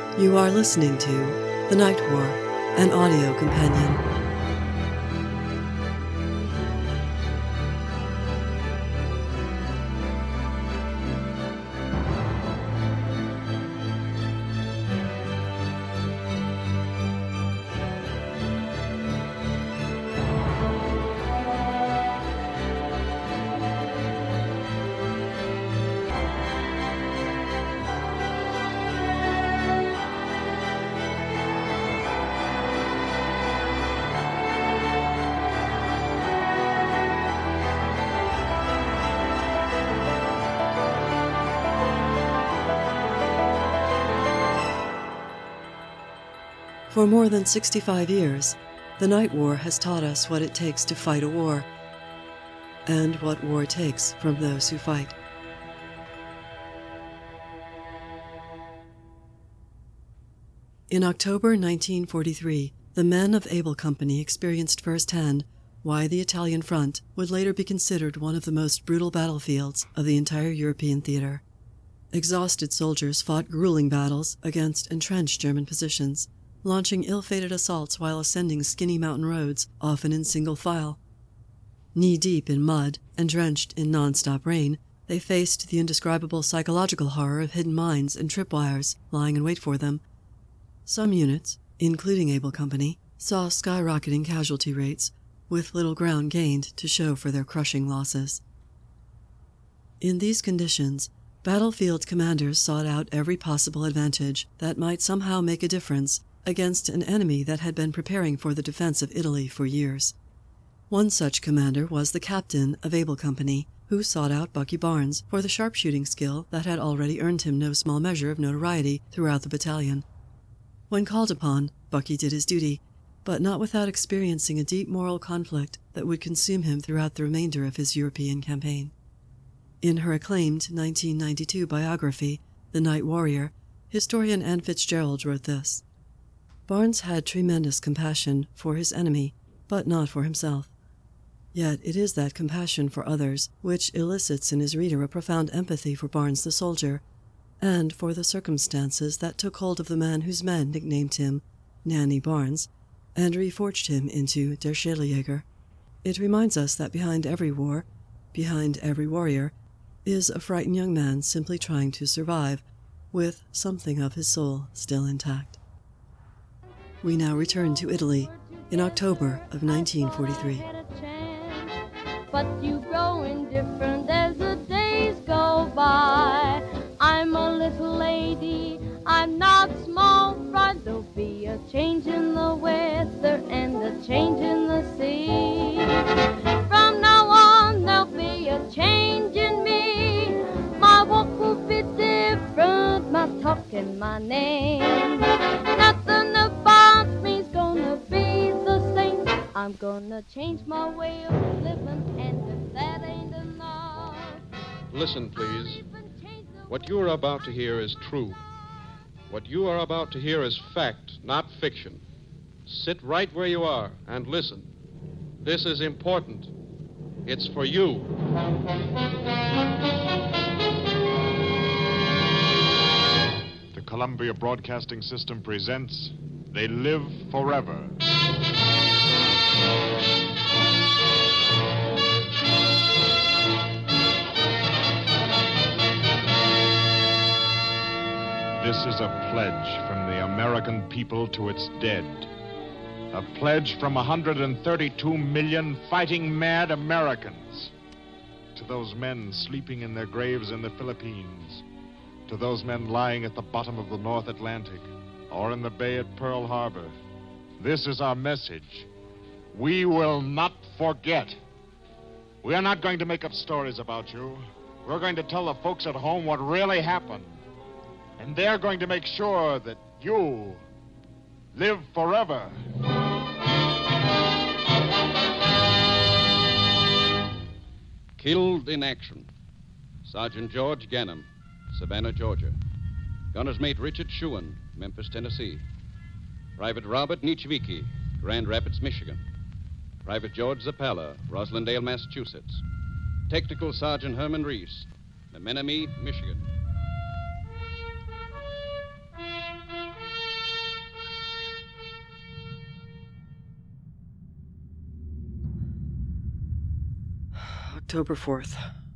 You are listening to The Night War, an audio companion. For more than 65 years, the Night War has taught us what it takes to fight a war, and what war takes from those who fight. In October 1943, the men of Able Company experienced firsthand why the Italian front would later be considered one of the most brutal battlefields of the entire European theater. Exhausted soldiers fought grueling battles against entrenched German positions, launching ill-fated assaults while ascending skinny mountain roads, often in single file. Knee-deep in mud and drenched in non-stop rain, they faced the indescribable psychological horror of hidden mines and tripwires lying in wait for them. Some units, including Able Company, saw skyrocketing casualty rates, with little ground gained to show for their crushing losses. In these conditions, battlefield commanders sought out every possible advantage that might somehow make a difference against an enemy that had been preparing for the defense of Italy for years. One such commander was the captain of Able Company, who sought out Bucky Barnes for the sharpshooting skill that had already earned him no small measure of notoriety throughout the battalion. When called upon, Bucky did his duty, but not without experiencing a deep moral conflict that would consume him throughout the remainder of his European campaign. In her acclaimed 1992 biography, The Night Warrior, historian Anne Fitzgerald wrote this: Barnes had tremendous compassion for his enemy, but not for himself. Yet it is that compassion for others which elicits in his reader a profound empathy for Barnes the soldier, and for the circumstances that took hold of the man whose men nicknamed him Nanny Barnes, and reforged him into Der Schädeljäger. It reminds us that behind every war, behind every warrior, is a frightened young man simply trying to survive, with something of his soul still intact. We now return to Italy in October of 1943. But you grow indifferent as the days go by. I'm a little lady, I'm not small fry. There'll be a change in the weather and a change in the sea. From now on there'll be a change in me. My walk will be different, my talk and my name. Nothing about me's gonna be the same. I'm gonna change my way of living, and if that ain't enough. Listen, please. What you are about to hear is true. What you are about to hear is fact, not fiction. Sit right where you are and listen. This is important. It's for you. The Columbia Broadcasting System presents They Live Forever. This is a pledge from the American people to its dead. A pledge from 132 million fighting mad Americans. To those men sleeping in their graves in the Philippines. To those men lying at the bottom of the North Atlantic or in the bay at Pearl Harbor. This is our message. We will not forget. We are not going to make up stories about you. We're going to tell the folks at home what really happened. And they're going to make sure that you live forever. Killed in action. Sergeant George Ganem, Savannah, Georgia. Gunner's Mate Richard Schuan, Memphis, Tennessee. Private Robert Nichvicki, Grand Rapids, Michigan. Private George Zappala, Roslindale, Massachusetts. Technical Sergeant Herman Reese, Menominee, Michigan. October 4th.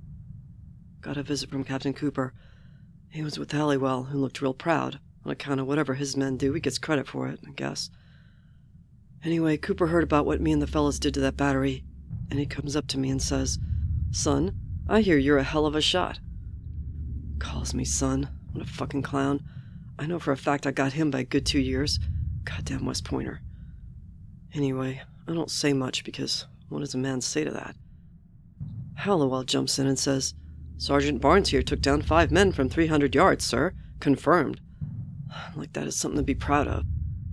Got a visit from Captain Cooper. He was with Halliwell, who looked real proud. On account of whatever his men do, he gets credit for it, I guess. Anyway, Cooper heard about what me and the fellas did to that battery, and he comes up to me and says, "Son, I hear you're a hell of a shot." Calls me son. What a fucking clown. I know for a fact I got him by a good 2 years. Goddamn West Pointer. Anyway, I don't say much because what does a man say to that? Halliwell jumps in and says, "Sergeant Barnes here took down 5 men from 300 yards, sir. Confirmed." Like that is something to be proud of.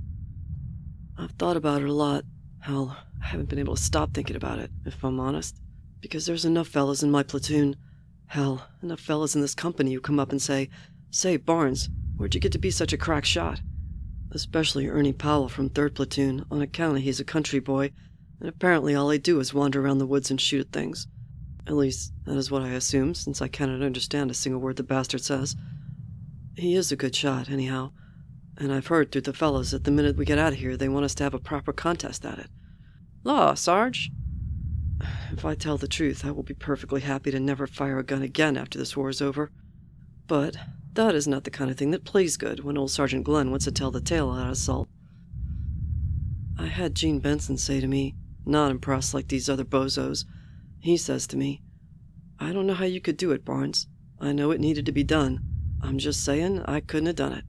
I've thought about it a lot. Hell, I haven't been able to stop thinking about it, if I'm honest. Because there's enough fellas in my platoon. Hell, enough fellas in this company who come up and say, "Say, Barnes, where'd you get to be such a crack shot?" Especially Ernie Powell from 3rd Platoon, on account of he's a country boy, and apparently all they do is wander around the woods and shoot at things. At least, that is what I assume, since I cannot understand a single word the bastard says. He is a good shot, anyhow, and I've heard through the fellows that the minute we get out of here, they want us to have a proper contest at it. Law, Sarge? If I tell the truth, I will be perfectly happy to never fire a gun again after this war is over. But that is not the kind of thing that plays good when old Sergeant Glenn wants to tell the tale at assault. I had Gene Benson say to me, not impressed like these other bozos, he says to me, "I don't know how you could do it, Barnes. I know it needed to be done. I'm just saying I couldn't have done it."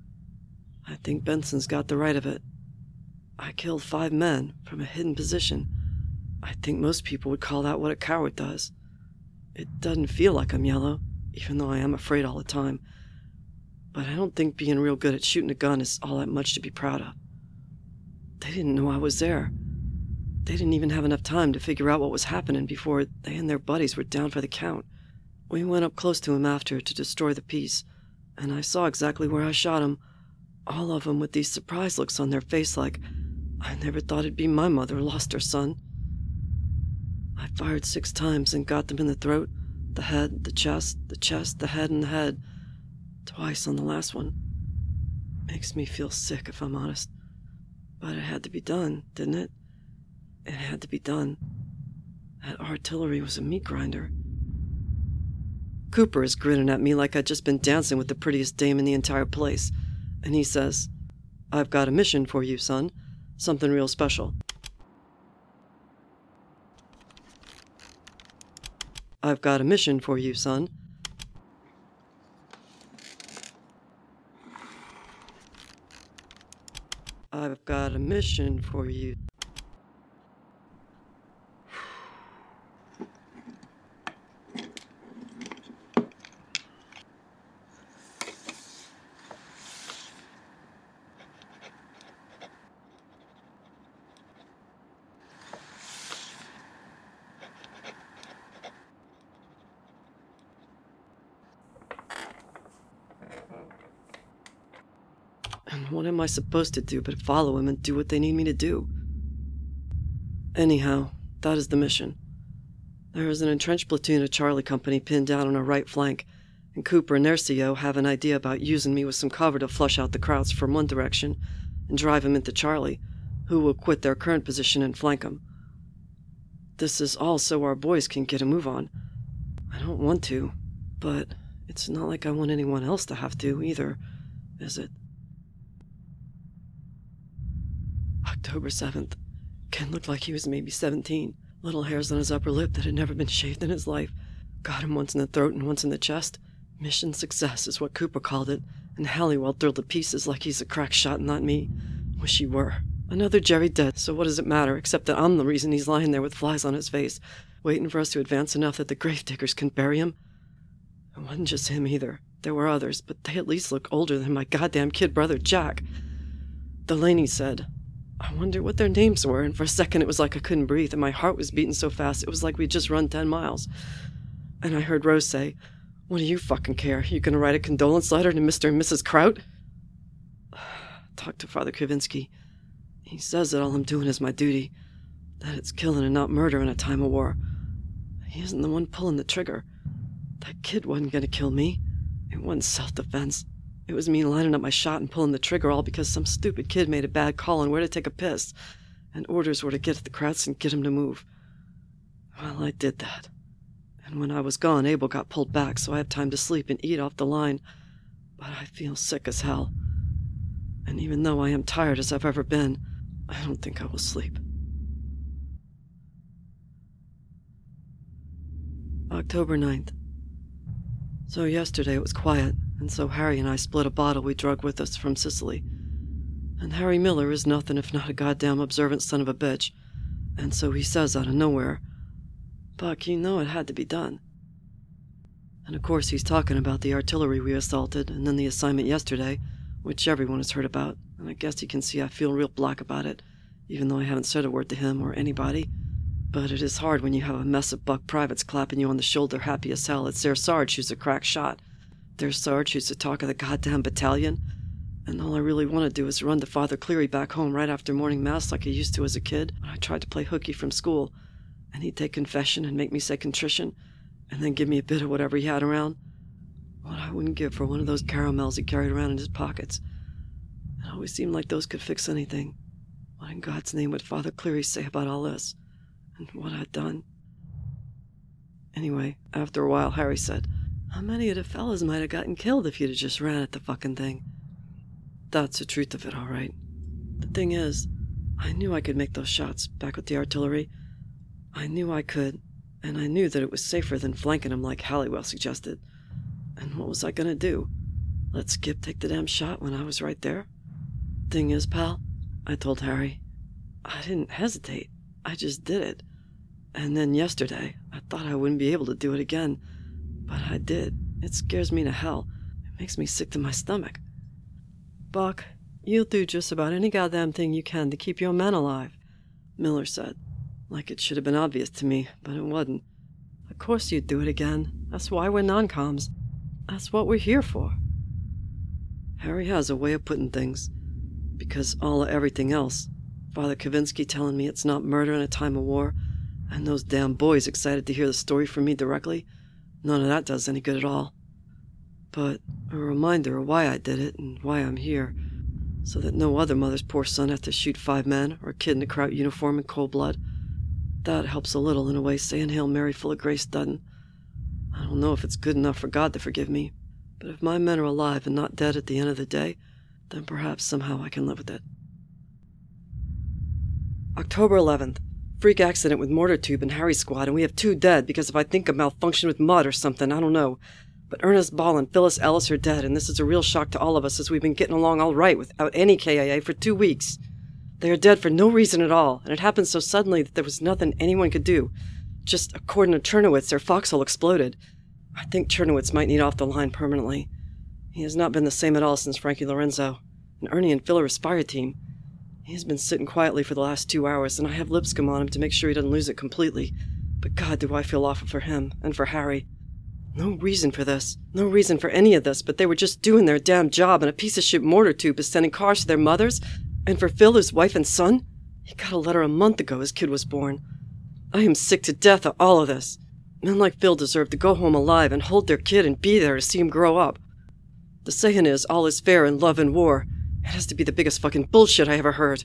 I think Benson's got the right of it. I killed 5 men from a hidden position. I think most people would call that what a coward does. It doesn't feel like I'm yellow, even though I am afraid all the time. But I don't think being real good at shooting a gun is all that much to be proud of. They didn't know I was there. They didn't even have enough time to figure out what was happening before they and their buddies were down for the count. We went up close to him after to destroy the piece, and I saw exactly where I shot him. All of them with these surprised looks on their face like, I never thought it'd be my mother lost her son. I fired 6 times and got them in the throat, the head, the chest, the head, and the head. Twice on the last one. Makes me feel sick, if I'm honest. But it had to be done, didn't it? It had to be done. That artillery was a meat grinder. Cooper is grinning at me like I'd just been dancing with the prettiest dame in the entire place. And he says, "I've got a mission for you, son. Something real special." "I've got a mission for you, son." "I've got a mission for you." And what am I supposed to do but follow him and do what they need me to do? Anyhow, that is the mission. There is an entrenched platoon of Charlie Company pinned down on our right flank, and Cooper and their CO have an idea about using me with some cover to flush out the Krauts from one direction and drive them into Charlie, who will quit their current position and flank them. This is all so our boys can get a move on. I don't want to, but it's not like I want anyone else to have to either, is it? October 7th. Ken looked like he was maybe 17. Little hairs on his upper lip that had never been shaved in his life. Got him once in the throat and once in the chest. Mission success is what Cooper called it, and Halliwell thrilled to pieces like he's a crack shot, not me. Wish he were. Another Jerry dead, so what does it matter, except that I'm the reason he's lying there with flies on his face, waiting for us to advance enough that the gravediggers can bury him? It wasn't just him either. There were others, but they at least look older than my goddamn kid brother Jack. Delaney said, I wonder what their names were, and for a second it was like I couldn't breathe, and my heart was beating so fast it was like we'd just run 10 miles. And I heard Rose say, "What do you fucking care? You gonna write a condolence letter to Mr. and Mrs. Kraut?" Talked to Father Kavinsky. He says that all I'm doing is my duty, that it's killing and not murder in a time of war. He isn't the one pulling the trigger. That kid wasn't gonna kill me. It wasn't self-defense. It was me lining up my shot and pulling the trigger all because some stupid kid made a bad call on where to take a piss, and orders were to get at the Krauts and get him to move. Well, I did that. And when I was gone, Abel got pulled back, so I have time to sleep and eat off the line. But I feel sick as hell. And even though I am tired as I've ever been, I don't think I will sleep. October 9th. So yesterday it was quiet, and so Harry and I split a bottle we drug with us from Sicily. And Harry Miller is nothing if not a goddamn observant son of a bitch, and so he says out of nowhere, "Buck, you know it had to be done." And of course he's talking about the artillery we assaulted, and then the assignment yesterday, which everyone has heard about, and I guess you can see I feel real black about it, even though I haven't said a word to him or anybody. But it is hard when you have a mess of buck privates clapping you on the shoulder happy as hell. It's their Sarge who's a crack shot. Their Sarge who's the talk of the goddamn battalion. And all I really want to do is run to Father Cleary back home right after morning mass like I used to as a kid when I tried to play hooky from school. And he'd take confession and make me say contrition, and then give me a bit of whatever he had around. What I wouldn't give for one of those caramels he carried around in his pockets. It always seemed like those could fix anything. What in God's name would Father Cleary say about all this? And what I'd done? Anyway, after a while, Harry said, "How many of the fellas might have gotten killed if you'd have just ran at the fucking thing?" That's the truth of it, all right. The thing is, I knew I could make those shots back with the artillery. I knew I could, and I knew that it was safer than flanking them like Halliwell suggested. And what was I gonna do? Let Skip take the damn shot when I was right there? Thing is, pal, I told Harry, I didn't hesitate. I just did it. And then yesterday, I thought I wouldn't be able to do it again. But I did. It scares me to hell. It makes me sick to my stomach. Buck, you'll do just about any goddamn thing you can to keep your men alive, Miller said. Like it should have been obvious to me, but it wasn't. Of course you'd do it again. That's why we're non-coms. That's what we're here for. Harry has a way of putting things. Because all of everything else, Father Kavinsky telling me it's not murder in a time of war, and those damn boys excited to hear the story from me directly, none of that does any good at all. But a reminder of why I did it and why I'm here, so that no other mother's poor son has to shoot 5 men or a kid in a Kraut uniform in cold blood. That helps a little in a way saying Hail Mary full of grace doesn't. I don't know if it's good enough for God to forgive me, but if my men are alive and not dead at the end of the day, then perhaps somehow I can live with it. October 11th. Freak accident with mortar tube in Harry's squad, and we have 2 dead because of I think a malfunction with mud or something, I don't know. But Ernest Ball and Phyllis Ellis are dead, and this is a real shock to all of us as we've been getting along all right without any KIA for 2 weeks. They are dead for no reason at all, and it happened so suddenly that there was nothing anyone could do. Just according to Chernowitz, their foxhole exploded. I think Chernowitz might need off the line permanently. He has not been the same at all since Frankie Lorenzo, and Ernie and Phil are his fire team. He has been sitting quietly for the last 2 hours, and I have Lipscomb on him to make sure he doesn't lose it completely. But God, do I feel awful for him, and for Harry. No reason for this. No reason for any of this, but they were just doing their damn job, and a piece of shit mortar tube is sending cars to their mothers, and for Phil, his wife and son? He got a letter a month ago his kid was born. I am sick to death of all of this. Men like Phil deserve to go home alive and hold their kid and be there to see him grow up. The saying is, all is fair in love and war. It has to be the biggest fucking bullshit I ever heard.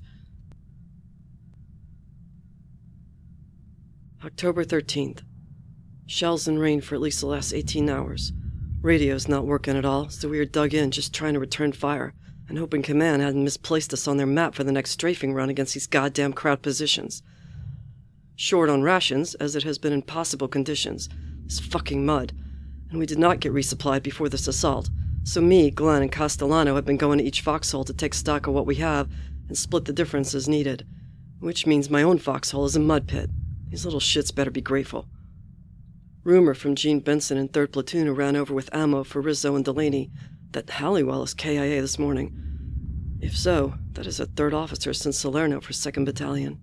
October 13th. Shells and rain for at least the last 18 hours. Radio's not working at all, so we are dug in just trying to return fire, and hoping Command hadn't misplaced us on their map for the next strafing run against these goddamn crowd positions. Short on rations, as it has been in possible conditions. This fucking mud. And we did not get resupplied before this assault. So me, Glenn, and Castellano have been going to each foxhole to take stock of what we have and split the difference as needed. Which means my own foxhole is a mud pit. These little shits better be grateful. Rumor from Gene Benson in 3rd Platoon who ran over with ammo for Rizzo and Delaney that Halliwell is KIA this morning. If so, that is a 3rd officer since Salerno for 2nd Battalion.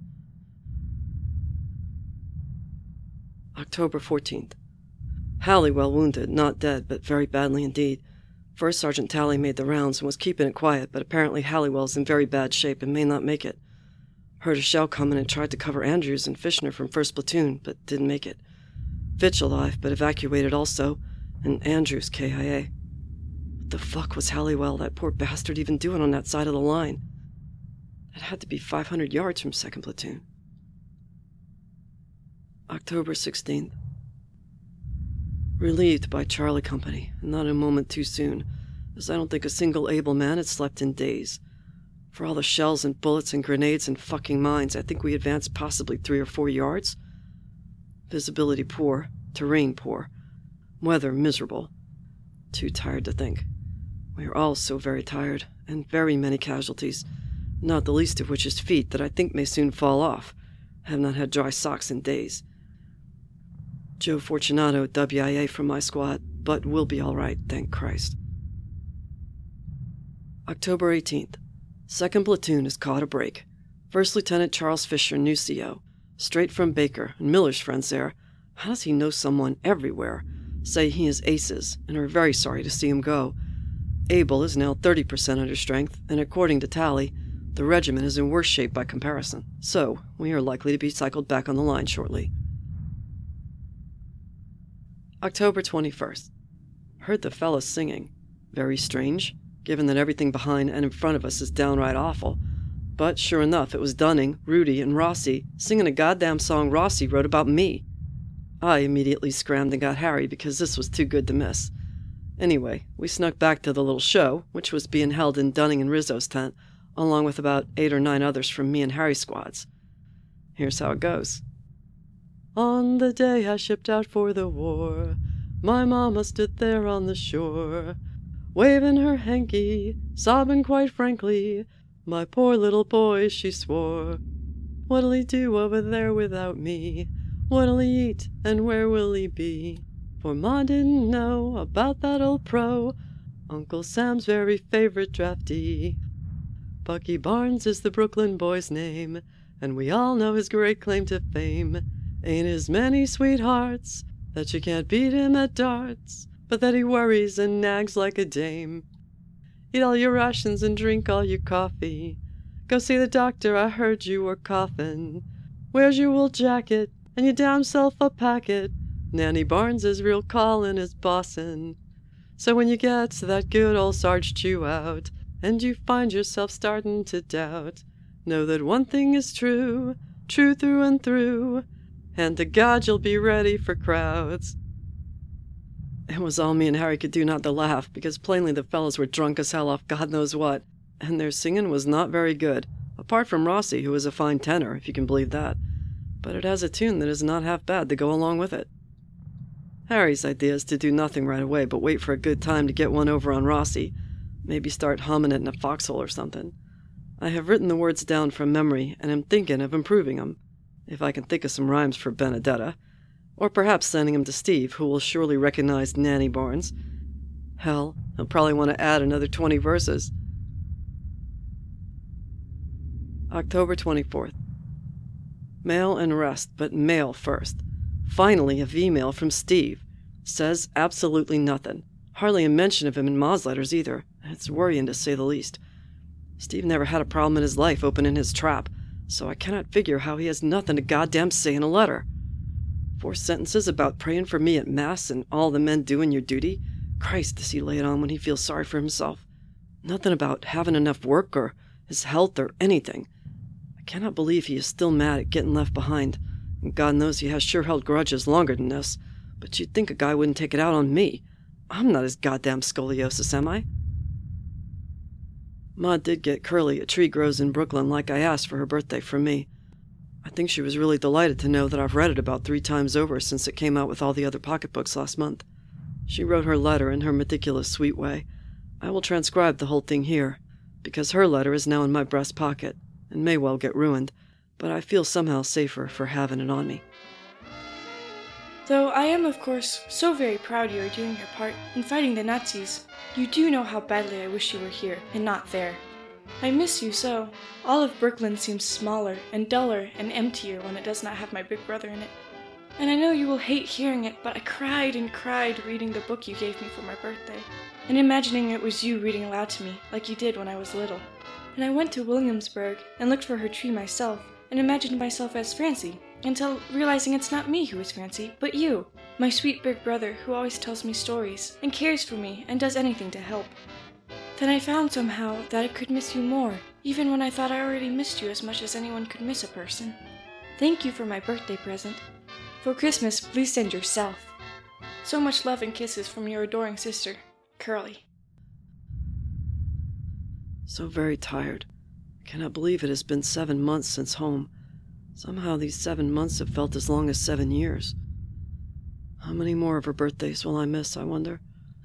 October 14th. Halliwell wounded, not dead, but very badly indeed. First Sergeant Talley made the rounds and was keeping it quiet, but apparently Halliwell's in very bad shape and may not make it. Heard a shell coming and tried to cover Andrews and Fishner from 1st Platoon, but didn't make it. Fitch alive, but evacuated also, and Andrews KIA. What the fuck was Halliwell, that poor bastard, even doing on that side of the line? It had to be 500 yards from 2nd Platoon. October 16th. Relieved by Charlie Company, and not a moment too soon, as I don't think a single able man had slept in days. For all the shells and bullets and grenades and fucking mines, I think we advanced possibly 3 or 4 yards. Visibility poor, terrain poor, weather miserable. Too tired to think. We are all so very tired, and very many casualties, not the least of which is feet that I think may soon fall off. I have not had dry socks in days. Joe Fortunato, WIA from my squad, but we'll be all right, thank Christ. October 18th. 2nd Platoon has caught a break. First Lieutenant Charles Fisher, new CO. Straight from Baker, and Miller's friends there. How does he know someone everywhere? Say he is aces, and are very sorry to see him go. Abel is now 30% under strength, and according to tally, the regiment is in worse shape by comparison. So, we are likely to be cycled back on the line shortly. October 21st. Heard the fellas singing. Very strange, given that everything behind and in front of us is downright awful. But sure enough, it was Dunning, Rudy, and Rossi singing a goddamn song Rossi wrote about me. I immediately scrammed and got Harry because this was too good to miss. Anyway, we snuck back to the little show, which was being held in Dunning and Rizzo's tent, along with about 8 or 9 others from me and Harry's squads. Here's how it goes. On the day I shipped out for the war, my mama stood there on the shore, waving her hanky, sobbing quite frankly. My poor little boy, she swore. What'll he do over there without me? What'll he eat, and where will he be? For Ma didn't know about that old pro, Uncle Sam's very favorite draftee. Bucky Barnes is the Brooklyn boy's name, and we all know his great claim to fame. Ain't as many sweethearts that you can't beat him at darts, but that he worries and nags like a dame. Eat all your rations and drink all your coffee. Go see the doctor, I heard you were coughing. Where's your wool jacket and your damn self a packet? Nanny Barnes is real callin' is bossin'. So when you get to that good old Sarge Chew out, and you find yourself startin' to doubt, know that one thing is true, true through and through, and to God you'll be ready for crowds. It was all me and Harry could do not to laugh, because plainly the fellows were drunk as hell off God knows what, and their singing was not very good, apart from Rossi, who is a fine tenor, if you can believe that. But it has a tune that is not half bad to go along with it. Harry's idea is to do nothing right away, but wait for a good time to get one over on Rossi, maybe start humming it in a foxhole or something. I have written the words down from memory, and am thinking of improving them, if I can think of some rhymes for Benedetta, or perhaps sending him to Steve, who will surely recognize Nanny Barnes. Hell, he'll probably want to add another 20 verses. October 24th. Mail and rest, but mail first. Finally, a V-mail from Steve. Says absolutely nothing. Hardly a mention of him in Ma's letters either. It's worrying to say the least. Steve never had a problem in his life opening his trap, so I cannot figure how he has nothing to goddamn say in a letter. 4 sentences about praying for me at Mass and all the men doing your duty. Christ, does he lay it on when he feels sorry for himself. Nothing about having enough work or his health or anything. I cannot believe he is still mad at getting left behind. And God knows he has sure held grudges longer than this, but you'd think a guy wouldn't take it out on me. I'm not his goddamn scoliosis, am I? Ma did get Curly a tree grows in Brooklyn like I asked for her birthday from me. I think she was really delighted to know that I've read it about 3 times over since it came out with all the other pocketbooks last month. She wrote her letter in her meticulous, sweet way. I will transcribe the whole thing here, because her letter is now in my breast pocket, and may well get ruined, but I feel somehow safer for having it on me. Though I am, of course, so very proud you are doing your part in fighting the Nazis, you do know how badly I wish you were here and not there. I miss you so. All of Brooklyn seems smaller and duller and emptier when it does not have my big brother in it. And I know you will hate hearing it, but I cried and cried reading the book you gave me for my birthday, and imagining it was you reading aloud to me, like you did when I was little. And I went to Williamsburg and looked for her tree myself, and imagined myself as Francie, until realizing it's not me who is Francie, but you, my sweet big brother who always tells me stories, and cares for me, and does anything to help. Then I found somehow that I could miss you more, even when I thought I already missed you as much as anyone could miss a person. Thank you for my birthday present. For Christmas, please send yourself. So much love and kisses from your adoring sister, Curly. So very tired. I cannot believe it has been 7 months since home. Somehow these 7 months have felt as long as 7 years. How many more of her birthdays will I miss, I wonder?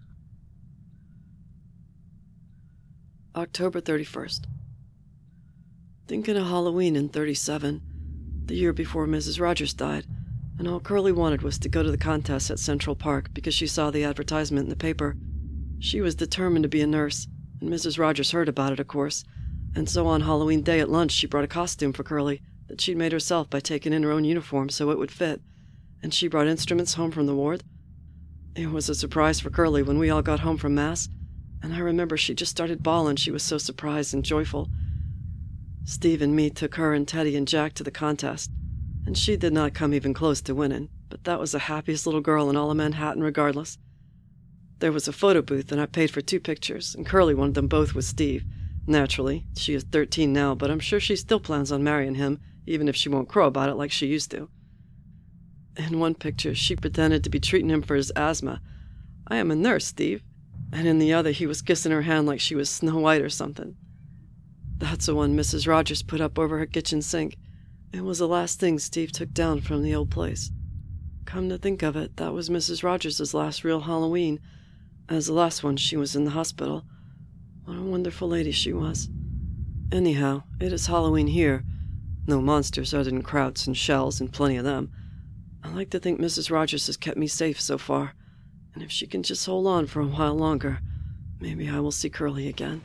October 31st. Thinking of Halloween in 37, the year before Mrs. Rogers died, and all Curly wanted was to go to the contest at Central Park because she saw the advertisement in the paper. She was determined to be a nurse, and Mrs. Rogers heard about it, of course, and so on Halloween day at lunch she brought a costume for Curly that she'd made herself by taking in her own uniform so it would fit, and she brought instruments home from the ward. It was a surprise for Curly when we all got home from Mass, and I remember she just started bawling, she was so surprised and joyful. Steve and me took her and Teddy and Jack to the contest, and she did not come even close to winning, but that was the happiest little girl in all of Manhattan regardless. There was a photo booth, and I paid for 2 pictures, and Curly wanted them both with Steve. Naturally, she is 13 now, but I'm sure she still plans on marrying him, even if she won't crow about it like she used to. In one picture, she pretended to be treating him for his asthma. "I am a nurse, Steve." And in the other, he was kissing her hand like she was Snow White or something. That's the one Mrs. Rogers put up over her kitchen sink. It was the last thing Steve took down from the old place. Come to think of it, that was Mrs. Rogers' last real Halloween. As the last one, she was in the hospital. What a wonderful lady she was. Anyhow, it is Halloween here. No monsters other than krauts and shells, and plenty of them. I like to think Mrs. Rogers has kept me safe so far, and if she can just hold on for a while longer, maybe I will see Curly again.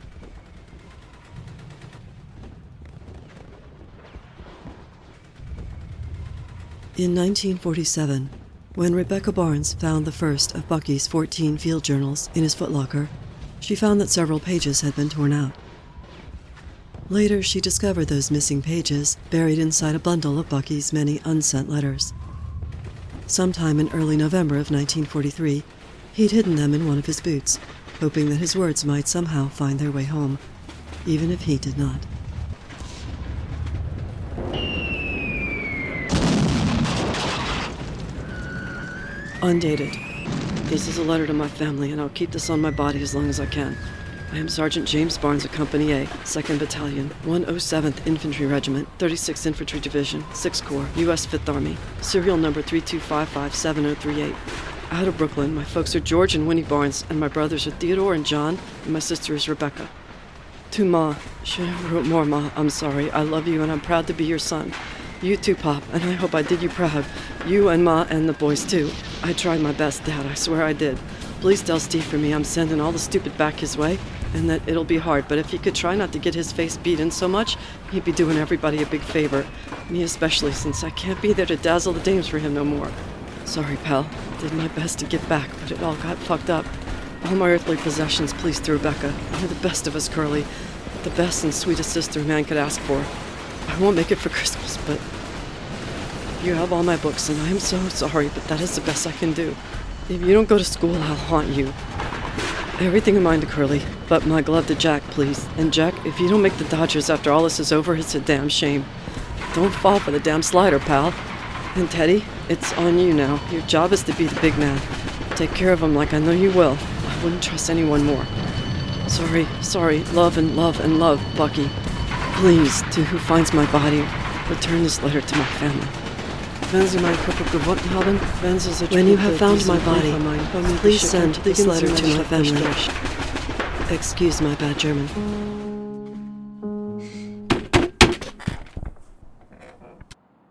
In 1947, when Rebecca Barnes found the first of Bucky's 14 field journals in his footlocker, she found that several pages had been torn out. Later, she discovered those missing pages buried inside a bundle of Bucky's many unsent letters. Sometime in early November of 1943, he'd hidden them in one of his boots, hoping that his words might somehow find their way home, even if he did not. Undated. This is a letter to my family, and I'll keep this on my body as long as I can. I am Sergeant James Barnes of Company A, 2nd Battalion, 107th Infantry Regiment, 36th Infantry Division, 6th Corps, U.S. 5th Army, serial number 32557038. Out of Brooklyn, my folks are George and Winnie Barnes, and my brothers are Theodore and John, and my sister is Rebecca. To Ma, should have wrote more, Ma, I'm sorry. I love you, and I'm proud to be your son. You too, Pop, and I hope I did you proud. You and Ma and the boys, too. I tried my best, Dad, I swear I did. Please tell Steve for me I'm sending all the stupid back his way, and that it'll be hard, but if he could try not to get his face beat in so much, he'd be doing everybody a big favor. Me especially, since I can't be there to dazzle the dames for him no more. Sorry, pal. Did my best to get back, but it all got fucked up. All my earthly possessions pleased to Rebecca. You're the best of us, Curly. The best and sweetest sister a man could ask for. I won't make it for Christmas, but you have all my books, and I am so sorry, but that is the best I can do. If you don't go to school, I'll haunt you. Everything in mind to Curly, but my glove to Jack, please. And Jack, if you don't make the Dodgers after all this is over, it's a damn shame. Don't fall for the damn slider, pal. And Teddy, it's on you now. Your job is to be the big man. Take care of him like I know you will. I wouldn't trust anyone more. Sorry, love and love and love, Bucky. Please, to who finds my body, return this letter to my family. When you have found my body, please send this letter to my family. Excuse my bad German.